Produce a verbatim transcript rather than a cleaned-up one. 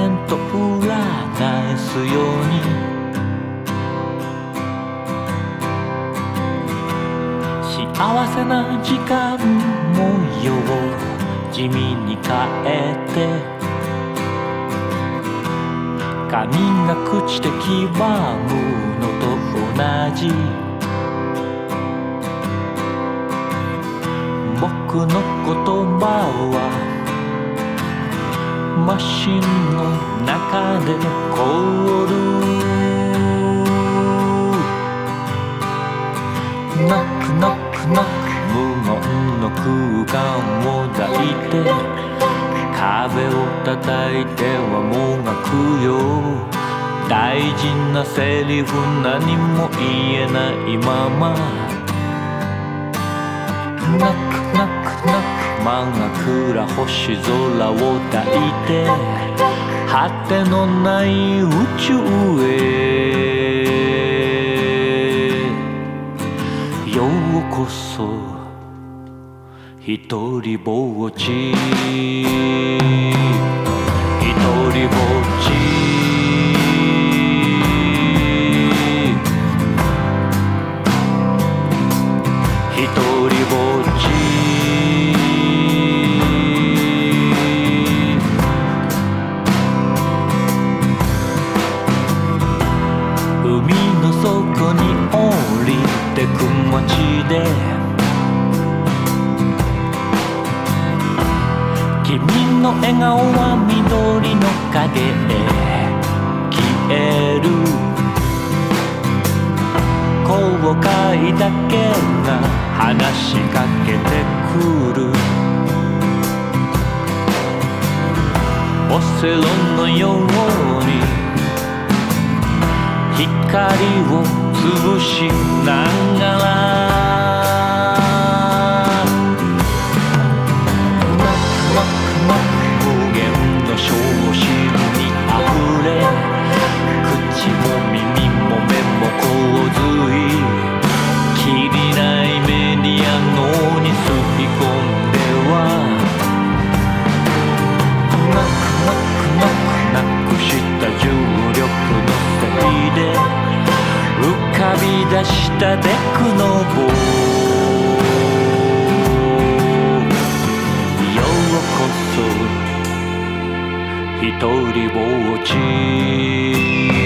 然と裏返すように幸せな時間模様を地味に変えて髪が朽ちて黄ばむのと同じ僕の言葉はマシンの中で凍るノックノックノック無言の空間を抱いて壁を叩いてはもがくよ大事なセリフ何も言えないままノックノックノック真っ暗星空を抱いて果てのない宇宙へようこそ一人ぼっち一人ぼっち一人ぼっち海の底に降りてく街で君の笑顔は緑の影へ消える後悔だけが話しかけてくるオセロのように光を潰しながら無限の小心にあふれ口も耳も目も洪水きりないメディア脳に吸い込んではノックノックノックなくした重力のせいで浮かび出したデクノボようこそ一人ぼっち